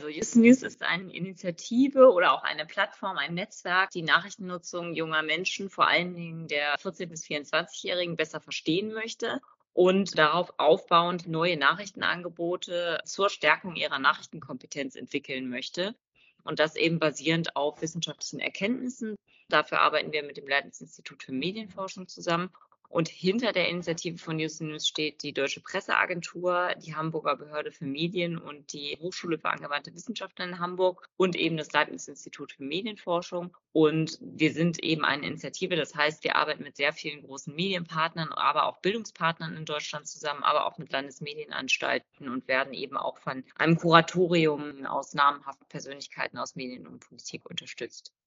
Also Just News ist eine Initiative oder auch eine Plattform, ein Netzwerk, die Nachrichtennutzung junger Menschen, vor allen Dingen der 14- bis 24-Jährigen, besser verstehen möchte und darauf aufbauend neue Nachrichtenangebote zur Stärkung ihrer Nachrichtenkompetenz entwickeln möchte. Und das eben basierend auf wissenschaftlichen Erkenntnissen. Dafür arbeiten wir mit dem Leibniz-Institut für Medienforschung zusammen. Und hinter der Initiative von Just News steht die Deutsche Presseagentur, die Hamburger Behörde für Medien und die Hochschule für angewandte Wissenschaften in Hamburg und eben das Leibniz-Institut für Medienforschung. Und wir sind eben eine Initiative, das heißt, wir arbeiten mit sehr vielen großen Medienpartnern, aber auch Bildungspartnern in Deutschland zusammen, aber auch mit Landesmedienanstalten und werden eben auch von einem Kuratorium aus namhaften Persönlichkeiten aus Medien und Politik unterstützt.